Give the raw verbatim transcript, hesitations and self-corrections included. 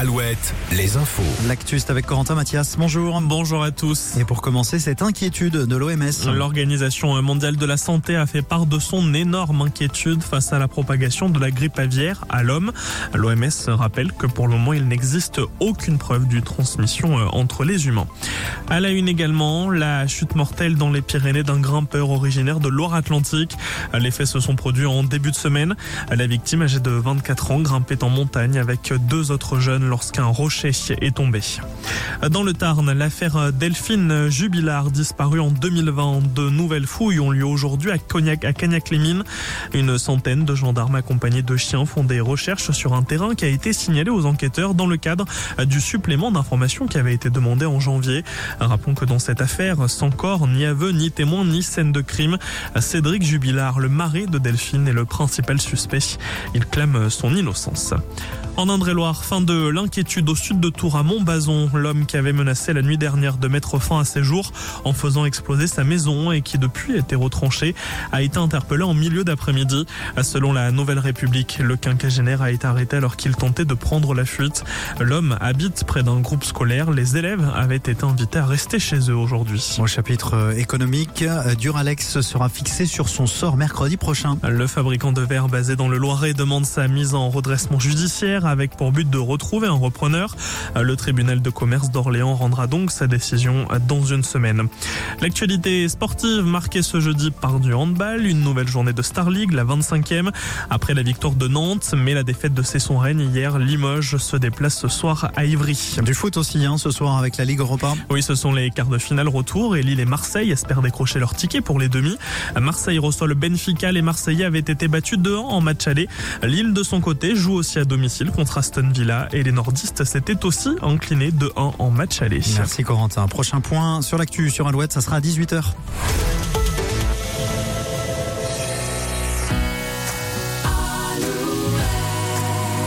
Alouette, les infos. L'actu, c'est avec Corentin Mathias. Bonjour. Bonjour à tous. Et pour commencer, cette inquiétude de l'O M S. L'Organisation mondiale de la santé a fait part de son énorme inquiétude face à la propagation de la grippe aviaire à l'homme. L'O M S rappelle que pour le moment, il n'existe aucune preuve d'une transmission entre les humains. À la une également, la chute mortelle dans les Pyrénées d'un grimpeur originaire de Loire-Atlantique. Les faits se sont produits en début de semaine. La victime, âgée de vingt-quatre ans, grimpait en montagne avec deux autres jeunes lorsqu'un rocher est tombé. Dans le Tarn, l'affaire Delphine Jubilard, disparue en deux mille vingt. De nouvelles fouilles ont lieu aujourd'hui à Cognac, à Cagnac-les-Mines. Une centaine de gendarmes accompagnés de chiens font des recherches sur un terrain qui a été signalé aux enquêteurs dans le cadre du supplément d'information qui avait été demandé en janvier. Rappelons que dans cette affaire, sans corps, ni aveu, ni témoin, ni scène de crime, Cédric Jubilard, le mari de Delphine, est le principal suspect. Il clame son innocence. En Indre-et-Loire, fin de l'inquiétude au sud de Tours à Montbazon. L'homme qui avait menacé la nuit dernière de mettre fin à ses jours en faisant exploser sa maison et qui depuis a été retranché a été interpellé en milieu d'après-midi. Selon la Nouvelle République, le quinquagénaire a été arrêté alors qu'il tentait de prendre la fuite. L'homme habite près d'un groupe scolaire. Les élèves avaient été invités à rester chez eux aujourd'hui. Au chapitre économique, Duralex sera fixé sur son sort mercredi prochain. Le fabricant de verre basé dans le Loiret demande sa mise en redressement judiciaire avec pour but de retrouver un repreneur. Le tribunal de commerce d'Orléans rendra donc sa décision dans une semaine. L'actualité sportive marquée ce jeudi par du handball, une nouvelle journée de Star League, la vingt-cinquième. Après la victoire de Nantes, mais la défaite de Cesson-Rennes hier, Limoges se déplace ce soir à Ivry. Du foot aussi hein, ce soir avec la Ligue Europa. Oui, ce sont les quarts de finale retour et Lille et Marseille espèrent décrocher leur ticket pour les demi. Marseille reçoit le Benfica, les Marseillais avaient été battus deux un en match aller. Lille de son côté joue aussi à domicile contre Aston Villa et les nordistes s'étaient aussi inclinés deux un en match aller. Merci Corentin. Prochain point sur l'actu sur Alouette, ça sera à dix-huit heures.